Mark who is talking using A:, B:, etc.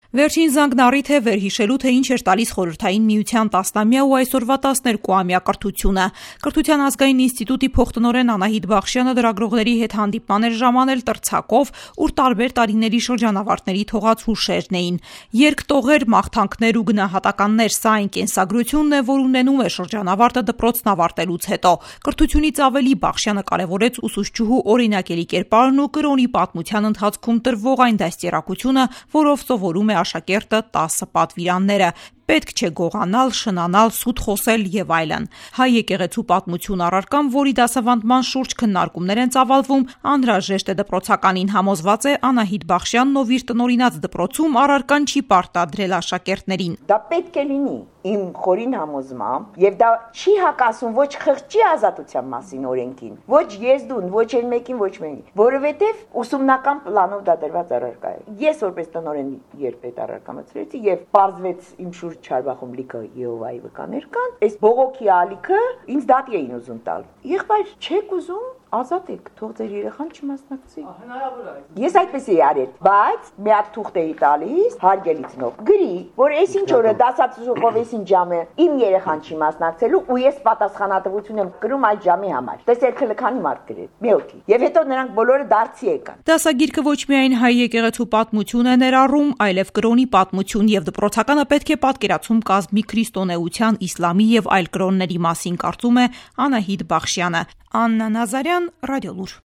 A: Վերջին զանգն առիթ է վերհիշելու, թե ինչ էր տալիս Խորհրդային Միության 10-ամյա ու այսօրվա 12-ամյա կրթությունը։ Կրթության ազգային ինստիտուտի փոխտնօրեն Անահիտ Բախշյանը լրագրողների հետ հանդիպման էր ժամանել տրցակով, ուր տարբեր տարիների շրջանավարտների թողած հուշերն էին։ Երկտողեր, մաղթանքներ ու գնահատականներ, սա այն կենսագրությունն է, որ ունենում է շրջանավարտը դպրոցն ավարտելուց հետո։ Կրթությունից ավելի Բախշյանը կարևորեց ուսուցչուհու օրինակելի կերպարն ու կրոնի պատմության ընթացքում տրվող այն դաստիարակությունը, որով սովորում է աշակերտը 10 պատվիրանները. պետք չէ գողանալ, շնանալ, սուտ խոսել եւ այլն։ Հայ եկեղեցու պատմություն առարկան, որի դասավանդման շուրջ քննարկումներ են ծավալվում, անհրաժեշտ է դպրոցականին, համոզված է Անահիտ Բախշյանն, ով իր տնօրինած դպրոցում առարկան չի պարտադրել աշակերտներին։
B: Դա պետք է լինի իմ խորին համոզմամբ, եւ դա չի հակասում ոչ խղճի ազատության մասին օրենքին, ոչ եզդուն, ոչ այն մեկին, ոչ մեկին, որովհետեւ ուսումնական պլանով դա դրված առարկա է։ Ես որպես տնօրեն երբ այդ առարկա մտցրեցի եւ բարձվեց իմ շուրջ Չարբախում լիքը Եհովայի վկաներ կան, այս բողոքի ալիքը ինձ դատի էին ուզում տալ։ Եղբայր, չեք ուզում, ազատ եք, թող ձեր երեխան չմասնակցի։ Հնարավոր է։ Ես այդպես էի արել, բայց մի հատ թուղթ էի տալիս հարգելիցնով։ Գրի, որ այսինչ օրը դասացուցողով այսինչ ժամը իմ երեխան չի մասնակցելու ու ես պատասխանատվություն եմ կրում այդ ժամի համար։ Տեսեք քանի մարդ գրել, մի օքի։ Եվ հետո նրանք բոլորը դարձի եկան։
A: Դասագիրքը ոչ միայն հայ եկեղեցու պատմություն է ներառում, այլև կրոնի պատմություն եւ դպրոցականը պետք է պատկերացում կազմի քրիստոնեության, իսլամի եւ այլ կրոնների մասին, կարծում է Անահիտ Բախշյանը։ Աննա Նազարյան, Ռադիոլուր։